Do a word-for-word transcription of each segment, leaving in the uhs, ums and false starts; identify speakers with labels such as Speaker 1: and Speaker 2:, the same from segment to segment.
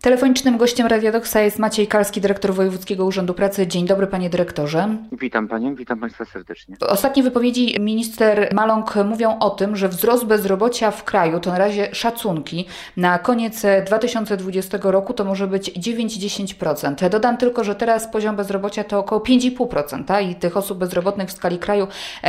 Speaker 1: Telefonicznym gościem Radia Doksa jest Maciej Kalski, dyrektor Wojewódzkiego Urzędu Pracy. Dzień dobry, panie dyrektorze.
Speaker 2: Witam panią, witam państwa serdecznie.
Speaker 1: Ostatnie wypowiedzi minister Maląg mówią o tym, że wzrost bezrobocia w kraju, to na razie szacunki, na koniec dwa tysiące dwudziestego roku to może być dziewięć do dziesięciu procent. Dodam tylko, że teraz poziom bezrobocia to około pięć i pół procent i tych osób bezrobotnych w skali kraju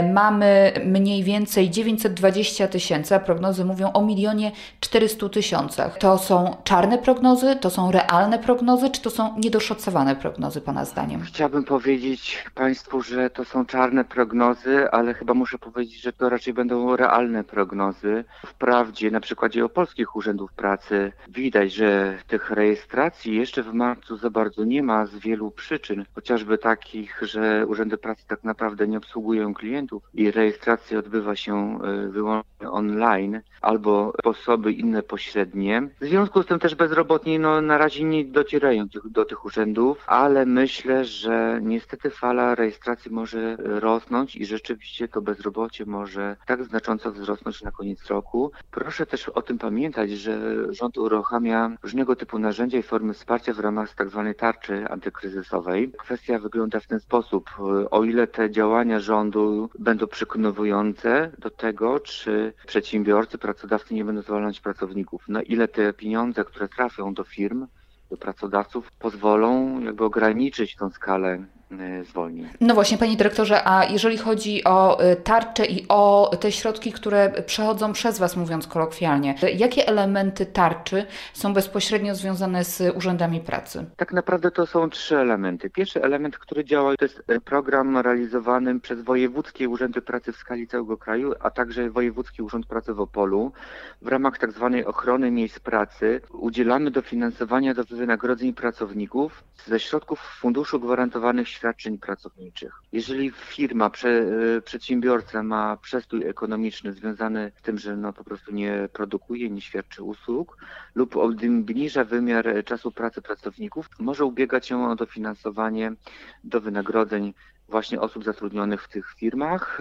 Speaker 1: mamy mniej więcej dziewięćset dwadzieścia tysięcy, a prognozy mówią o milionie czterystu tysiącach. To są czarne prognozy, to są realne prognozy, czy to są niedoszacowane prognozy pana zdaniem?
Speaker 2: Chciałbym powiedzieć państwu, że to są czarne prognozy, ale chyba muszę powiedzieć, że to raczej będą realne prognozy. Wprawdzie na przykładzie opolskich urzędów pracy widać, że tych rejestracji jeszcze w marcu za bardzo nie ma z wielu przyczyn, chociażby takich, że urzędy pracy tak naprawdę nie obsługują klientów i rejestracja odbywa się wyłącznie online albo sposoby inne pośrednie. W związku z tym też bezrobotni no, na razie nie docierają do tych urzędów, ale myślę, że niestety fala rejestracji może rosnąć i rzeczywiście to bezrobocie może tak znacząco wzrosnąć na koniec roku. Proszę też o tym pamiętać, że rząd uruchamia różnego typu narzędzia i formy wsparcia w ramach tzw. tarczy antykryzysowej. Kwestia wygląda w ten sposób. O ile te działania rządu będą przekonujące do tego, czy przedsiębiorcy, pracodawcy nie będą zwalniać pracowników, na ile te pieniądze, które trafią do firm, do pracodawców, pozwolą jakby ograniczyć tą skalę zwolnień.
Speaker 1: No właśnie, panie dyrektorze, a jeżeli chodzi o tarczę i o te środki, które przechodzą przez was, mówiąc kolokwialnie, jakie elementy tarczy są bezpośrednio związane z urzędami pracy?
Speaker 2: Tak naprawdę to są trzy elementy. Pierwszy element, który działa, to jest program realizowany przez wojewódzkie urzędy pracy w skali całego kraju, a także Wojewódzki Urząd Pracy w Opolu. W ramach tak zwanej ochrony miejsc pracy udzielamy dofinansowania do wynagrodzeń pracowników ze środków Funduszu Gwarantowanych Świadczeń Pracowniczych. Jeżeli firma, prze, przedsiębiorca ma przestój ekonomiczny związany z tym, że no po prostu nie produkuje, nie świadczy usług lub obniża wymiar czasu pracy pracowników, może ubiegać się o dofinansowanie do wynagrodzeń właśnie osób zatrudnionych w tych firmach,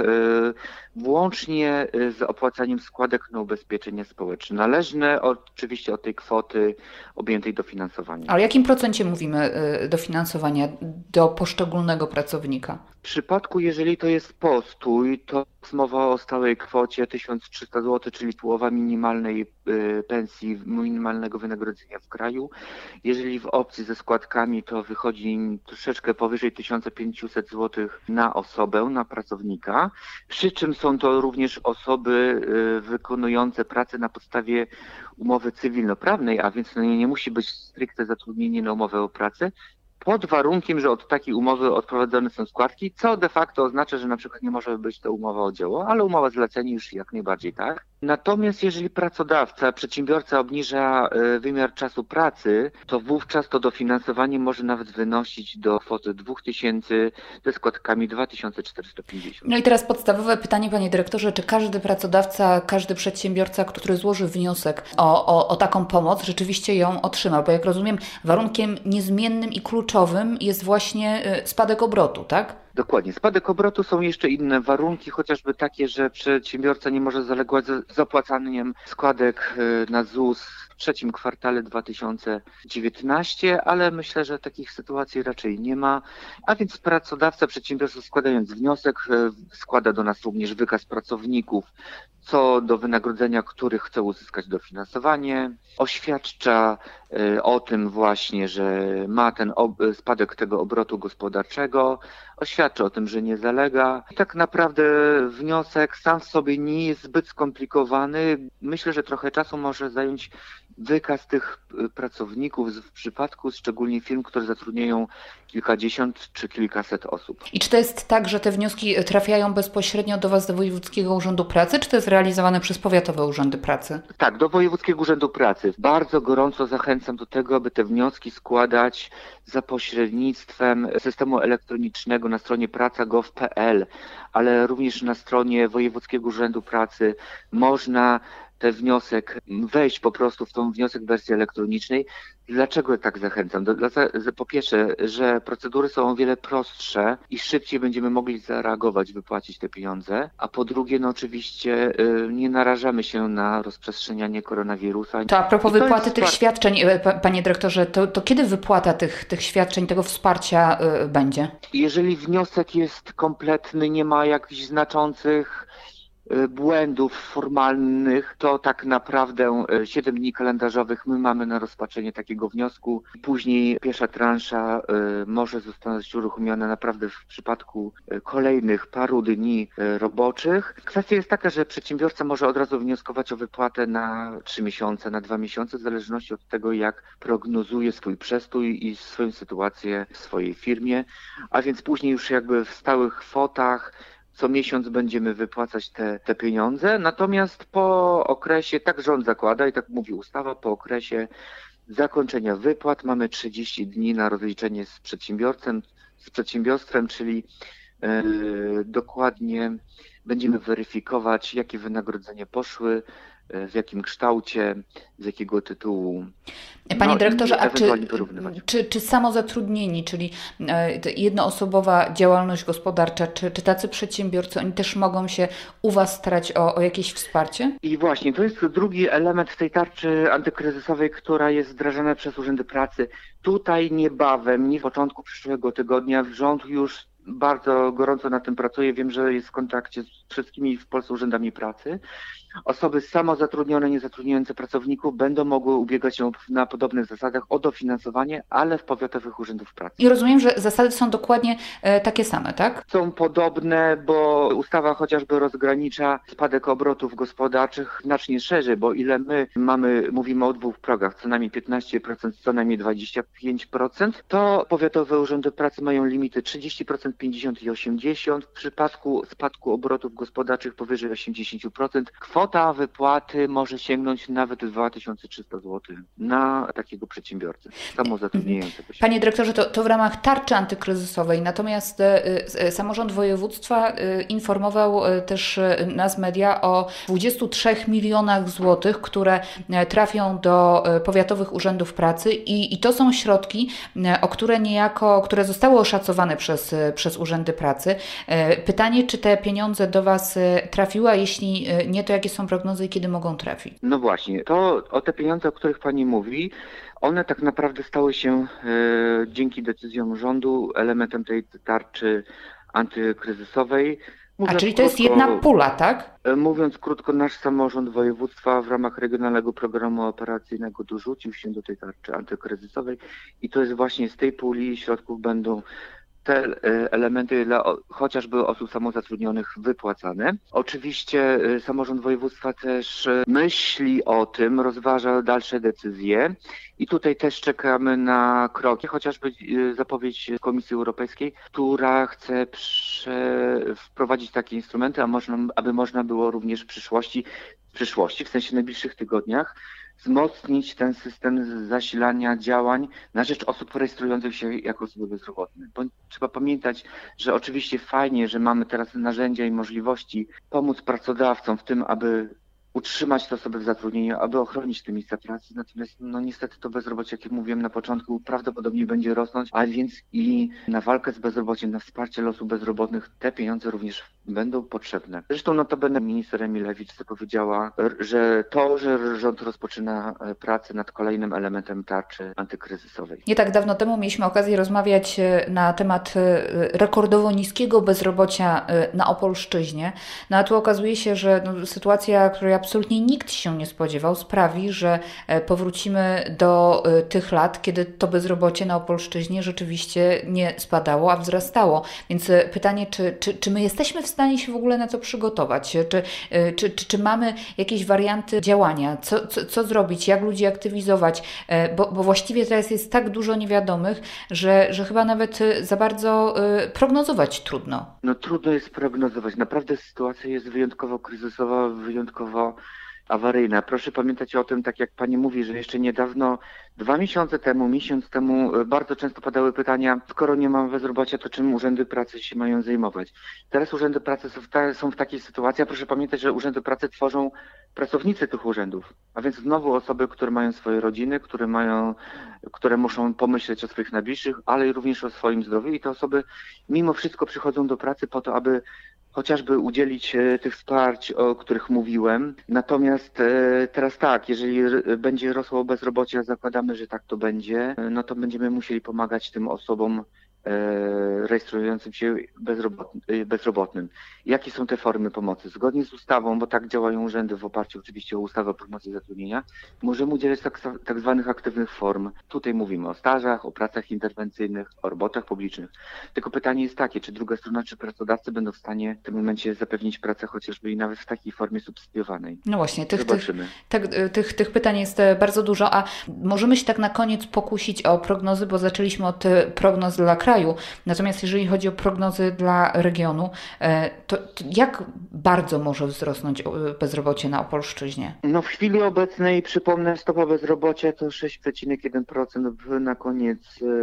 Speaker 2: włącznie z opłacaniem składek na ubezpieczenie społeczne, należne oczywiście od tej kwoty objętej dofinansowaniem.
Speaker 1: A o jakim procencie mówimy dofinansowania do poszczególnego pracownika?
Speaker 2: W przypadku, jeżeli to jest postój, to jest mowa o stałej kwocie tysiąc trzysta złotych, czyli połowa minimalnej pensji, minimalnego wynagrodzenia w kraju. Jeżeli w opcji ze składkami, to wychodzi troszeczkę powyżej tysiąc pięćset złotych na osobę, na pracownika. Przy czym są to również osoby wykonujące pracę na podstawie umowy cywilnoprawnej, a więc nie, nie musi być stricte zatrudnienie na umowę o pracę, pod warunkiem, że od takiej umowy odprowadzone są składki, co de facto oznacza, że na przykład nie może być to umowa o dzieło, ale umowa zlecenia już jak najbardziej tak. Natomiast jeżeli pracodawca, przedsiębiorca obniża wymiar czasu pracy, to wówczas to dofinansowanie może nawet wynosić do kwoty dwa tysiące ze składkami dwa tysiące czterysta pięćdziesiąt.
Speaker 1: No i teraz podstawowe pytanie, panie dyrektorze, czy każdy pracodawca, każdy przedsiębiorca, który złoży wniosek o, o, o taką pomoc, rzeczywiście ją otrzyma? Bo jak rozumiem, warunkiem niezmiennym i kluczowym jest właśnie spadek obrotu, tak?
Speaker 2: Dokładnie. Spadek obrotu, są jeszcze inne warunki, chociażby takie, że przedsiębiorca nie może zalegać z opłacaniem składek na Z U S w trzecim kwartale dwa tysiące dziewiętnastego, ale myślę, że takich sytuacji raczej nie ma. A więc pracodawca, przedsiębiorca składając wniosek składa do nas również wykaz pracowników, co do wynagrodzenia których chce uzyskać dofinansowanie, oświadcza o tym właśnie, że ma ten spadek tego obrotu gospodarczego, oświadcza o tym, że nie zalega. I tak naprawdę wniosek sam w sobie nie jest zbyt skomplikowany. Myślę, że trochę czasu może zająć wykaz tych pracowników w przypadku szczególnie firm, które zatrudniają kilkadziesiąt czy kilkaset osób.
Speaker 1: I czy to jest tak, że te wnioski trafiają bezpośrednio do was, do Wojewódzkiego Urzędu Pracy, czy to jest realizowane przez powiatowe urzędy pracy?
Speaker 2: Tak, do Wojewódzkiego Urzędu Pracy. Bardzo gorąco zachęcam do tego, aby te wnioski składać za pośrednictwem systemu elektronicznego na stronie praca kropka gov kropka p l, ale również na stronie Wojewódzkiego Urzędu Pracy można ten wniosek, wejść po prostu w tą wniosek w wersji elektronicznej. Dlaczego tak zachęcam? Do, dla, po pierwsze, że procedury są o wiele prostsze i szybciej będziemy mogli zareagować, wypłacić te pieniądze, a po drugie, no oczywiście y, nie narażamy się na rozprzestrzenianie koronawirusa.
Speaker 1: To a propos
Speaker 2: to
Speaker 1: wypłaty
Speaker 2: jest
Speaker 1: tych
Speaker 2: spar-
Speaker 1: świadczeń, panie dyrektorze, to, to kiedy wypłata tych, tych świadczeń, tego wsparcia y, będzie?
Speaker 2: Jeżeli wniosek jest kompletny, nie ma jakichś znaczących błędów formalnych, to tak naprawdę siedem dni kalendarzowych my mamy na rozpatrzenie takiego wniosku. Później pierwsza transza może zostać uruchomiona naprawdę w przypadku kolejnych paru dni roboczych. Kwestia jest taka, że przedsiębiorca może od razu wnioskować o wypłatę na trzy miesiące, na dwa miesiące, w zależności od tego, jak prognozuje swój przestój i swoją sytuację w swojej firmie, a więc później już jakby w stałych kwotach co miesiąc będziemy wypłacać te, te pieniądze, natomiast po okresie, tak rząd zakłada i tak mówi ustawa, po okresie zakończenia wypłat mamy trzydzieści dni na rozliczenie z przedsiębiorcem, z przedsiębiorstwem, czyli yy, dokładnie będziemy weryfikować, jakie wynagrodzenia poszły, w jakim kształcie, z jakiego tytułu.
Speaker 1: Panie
Speaker 2: no,
Speaker 1: dyrektorze, a czy,
Speaker 2: czy,
Speaker 1: czy samozatrudnieni, czyli jednoosobowa działalność gospodarcza, czy, czy tacy przedsiębiorcy, oni też mogą się u Was starać o, o jakieś wsparcie?
Speaker 2: I właśnie, to jest drugi element tej tarczy antykryzysowej, która jest wdrażana przez urzędy pracy. Tutaj niebawem, nie w początku przyszłego tygodnia, rząd już bardzo gorąco nad tym pracuje. Wiem, że jest w kontakcie z wszystkimi w Polsce urzędami pracy. Osoby samozatrudnione, niezatrudniające pracowników będą mogły ubiegać się na podobnych zasadach o dofinansowanie, ale w powiatowych urzędach pracy.
Speaker 1: I rozumiem, że zasady są dokładnie e, takie same, tak?
Speaker 2: Są podobne, bo ustawa chociażby rozgranicza spadek obrotów gospodarczych znacznie szerzej, bo ile my mamy, mówimy o dwóch progach, co najmniej piętnaście procent, co najmniej dwadzieścia pięć procent, to powiatowe urzędy pracy mają limity trzydzieści procent, pięćdziesiąt procent i osiemdziesiąt procent. W przypadku spadku obrotów gospodarczych powyżej osiemdziesiąt procent kwota wypłaty może sięgnąć nawet dwa tysiące trzysta złotych na takiego przedsiębiorcę samozatrudniającego się.
Speaker 1: Panie dyrektorze, to, to w ramach tarczy antykryzysowej, natomiast y, samorząd województwa y, informował y, też y, nas media o dwudziestu trzech milionach złotych, które y, trafią do y, powiatowych urzędów pracy i, i to są środki, y, o które niejako, które zostały oszacowane przez, y, przez urzędy pracy. Y, pytanie, czy te pieniądze do Was y, trafiły, a jeśli y, nie, to jakie są prognozy i kiedy mogą trafić?
Speaker 2: No właśnie, to o te pieniądze, o których Pani mówi, one tak naprawdę stały się e, dzięki decyzjom rządu elementem tej tarczy antykryzysowej.
Speaker 1: Mówiąc A czyli to krótko, jest jedna pula, tak?
Speaker 2: E, mówiąc krótko, nasz samorząd województwa w ramach Regionalnego Programu Operacyjnego dorzucił się do tej tarczy antykryzysowej i to jest właśnie z tej puli środków będą te elementy dla chociażby osób samozatrudnionych wypłacane. Oczywiście samorząd województwa też myśli o tym, rozważa dalsze decyzje i tutaj też czekamy na kroki, chociażby zapowiedź Komisji Europejskiej, która chce prze... wprowadzić takie instrumenty, a można, aby można było również w przyszłości, w przyszłości, w sensie najbliższych tygodniach, wzmocnić ten system zasilania działań na rzecz osób rejestrujących się jako osoby bezrobotne. Bo trzeba pamiętać, że oczywiście fajnie, że mamy teraz narzędzia i możliwości pomóc pracodawcom w tym, aby utrzymać te osoby w zatrudnieniu, aby ochronić te miejsca pracy. Natomiast no niestety to bezrobocie, jak jak mówiłem na początku, prawdopodobnie będzie rosnąć, a więc i na walkę z bezrobociem, na wsparcie dla osób bezrobotnych te pieniądze również będą potrzebne. Zresztą notabene minister Emilewicz powiedziała, że to, że rząd rozpoczyna pracę nad kolejnym elementem tarczy antykryzysowej.
Speaker 1: Nie tak dawno temu mieliśmy okazję rozmawiać na temat rekordowo niskiego bezrobocia na Opolszczyźnie. No a tu okazuje się, że no, sytuacja, której absolutnie nikt się nie spodziewał, sprawi, że powrócimy do tych lat, kiedy to bezrobocie na Opolszczyźnie rzeczywiście nie spadało, a wzrastało. Więc pytanie, czy, czy, czy my jesteśmy w stanie się w ogóle na to przygotować? Czy, czy, czy, czy mamy jakieś warianty działania? Co, co, co zrobić? Jak ludzi aktywizować? Bo, bo właściwie teraz jest tak dużo niewiadomych, że, że chyba nawet za bardzo prognozować trudno.
Speaker 2: No trudno jest prognozować. Naprawdę sytuacja jest wyjątkowo kryzysowa, wyjątkowo awaryjna. Proszę pamiętać o tym, tak jak Pani mówi, że jeszcze niedawno, dwa miesiące temu, miesiąc temu bardzo często padały pytania, skoro nie ma bezrobocia, to czym urzędy pracy się mają zajmować? Teraz urzędy pracy są w, ta, są w takiej sytuacji, a proszę pamiętać, że urzędy pracy tworzą pracownicy tych urzędów, a więc znowu osoby, które mają swoje rodziny, które mają, które muszą pomyśleć o swoich najbliższych, ale również o swoim zdrowiu i te osoby mimo wszystko przychodzą do pracy po to, aby chociażby udzielić tych wsparć, o których mówiłem. Natomiast teraz tak, jeżeli będzie rosło bezrobocie, zakładamy, że tak to będzie, no to będziemy musieli pomagać tym osobom rejestrującym się bezrobotnym. Jakie są te formy pomocy? Zgodnie z ustawą, bo tak działają urzędy w oparciu oczywiście o ustawę o promocji zatrudnienia, możemy udzielać tak, tak zwanych aktywnych form. Tutaj mówimy o stażach, o pracach interwencyjnych, o robotach publicznych. Tylko pytanie jest takie, czy druga strona, czy pracodawcy będą w stanie w tym momencie zapewnić pracę chociażby i nawet w takiej formie subsydiowanej.
Speaker 1: No właśnie, tych, tych, tych, tych, tych pytań jest bardzo dużo, a możemy się tak na koniec pokusić o prognozy, bo zaczęliśmy od prognoz dla kraju. Natomiast jeżeli chodzi o prognozy dla regionu, to, to jak bardzo może wzrosnąć bezrobocie na Opolszczyźnie?
Speaker 2: No w chwili obecnej, przypomnę, stopa bezrobocia to sześć przecinek jeden procent na koniec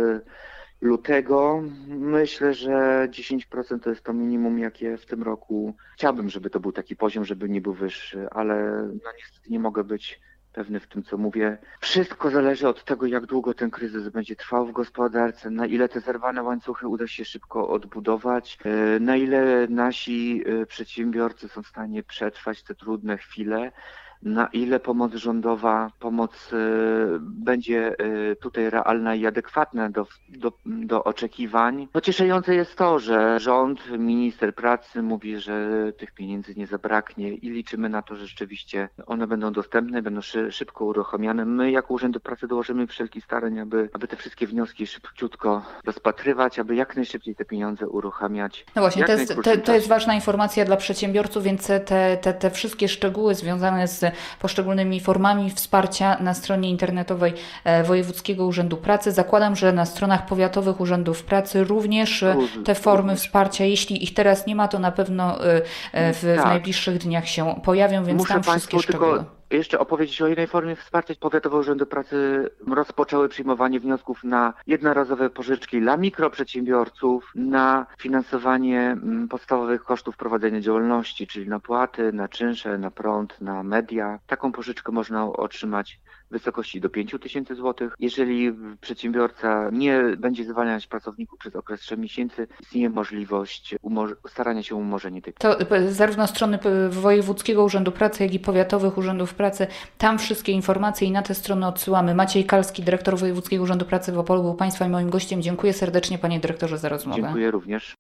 Speaker 2: lutego. Myślę, że dziesięć procent to jest to minimum, jakie w tym roku. Chciałbym, żeby to był taki poziom, żeby nie był wyższy, ale no niestety nie mogę być pewny w tym, co mówię. Wszystko zależy od tego, jak długo ten kryzys będzie trwał w gospodarce, na ile te zerwane łańcuchy uda się szybko odbudować, na ile nasi przedsiębiorcy są w stanie przetrwać te trudne chwile, na ile pomoc rządowa, pomoc będzie tutaj realna i adekwatna do, do, do oczekiwań. Pocieszające jest to, że rząd, minister pracy mówi, że tych pieniędzy nie zabraknie i liczymy na to, że rzeczywiście one będą dostępne, będą szy, szybko uruchamiane. My jako Urząd Pracy dołożymy wszelkich starań, aby, aby te wszystkie wnioski szybciutko rozpatrywać, aby jak najszybciej te pieniądze uruchamiać.
Speaker 1: No właśnie, to jest, to, to jest ważna informacja dla przedsiębiorców, więc te, te, te wszystkie szczegóły związane z poszczególnymi formami wsparcia na stronie internetowej Wojewódzkiego Urzędu Pracy. Zakładam, że na stronach powiatowych urzędów pracy również te formy wsparcia, jeśli ich teraz nie ma, to na pewno w, w tak. najbliższych dniach się pojawią, więc
Speaker 2: Muszę
Speaker 1: tam wszystkie szczegóły.
Speaker 2: Tylko jeszcze opowiedzieć o jednej formie wsparcia. Powiatowe Urzędy Pracy rozpoczęły przyjmowanie wniosków na jednorazowe pożyczki dla mikroprzedsiębiorców, na finansowanie podstawowych kosztów prowadzenia działalności, czyli na płaty, na czynsze, na prąd, na media. Taką pożyczkę można otrzymać w wysokości do pięć tysięcy złotych. Jeżeli przedsiębiorca nie będzie zwalniać pracowników przez okres trzech miesięcy, istnieje możliwość umor- starania się o umorzenie tej
Speaker 1: To zarówno strony Wojewódzkiego Urzędu Pracy, jak i powiatowych urzędów pracy, tam wszystkie informacje i na te strony odsyłamy. Maciej Kalski, dyrektor Wojewódzkiego Urzędu Pracy w Opolu, był Państwa i moim gościem. Dziękuję serdecznie, panie dyrektorze, za rozmowę.
Speaker 2: Dziękuję również.